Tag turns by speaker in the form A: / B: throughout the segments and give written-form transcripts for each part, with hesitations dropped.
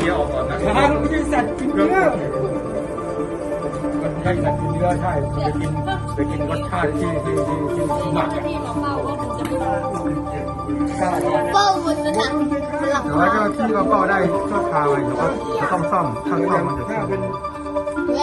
A: ลียร์ออกก่อนนะ
B: ทางไม่ใช่สัตว์กินเนื้อมันใช่สัตว์กินเนื้อใช่ไปกินรสชาติที่หมัก
C: ที่มาเฝ้าว่ามันจะมา
B: ใช่
C: เฝ้ามันจะทำมันหลับ
D: แต่ว่าเจ้าที่เราก็ได้ชั่วคราวเลยแต่ว่าจะต้องซ่อมช่างซ่อมมันจะ
B: ถ้า
D: ซ่อม
B: เป็น
C: แม่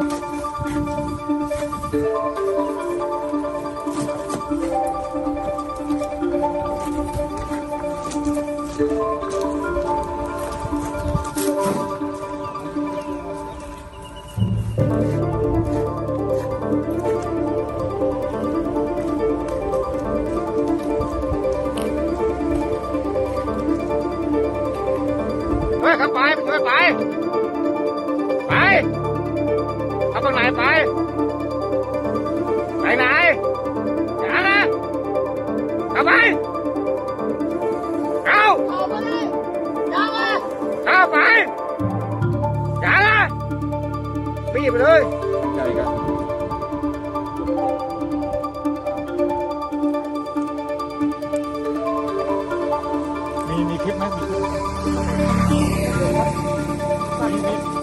A: เฮ้ยขับไปไปไปไปขับไปไหนไปไปไหนอย่านะขับไปเข้า
C: ออกมาเลยยังไง
A: เข้าไปอย่านะบี้ไปเลยใช่ครับ
B: มีคลิปไหมมีคลิป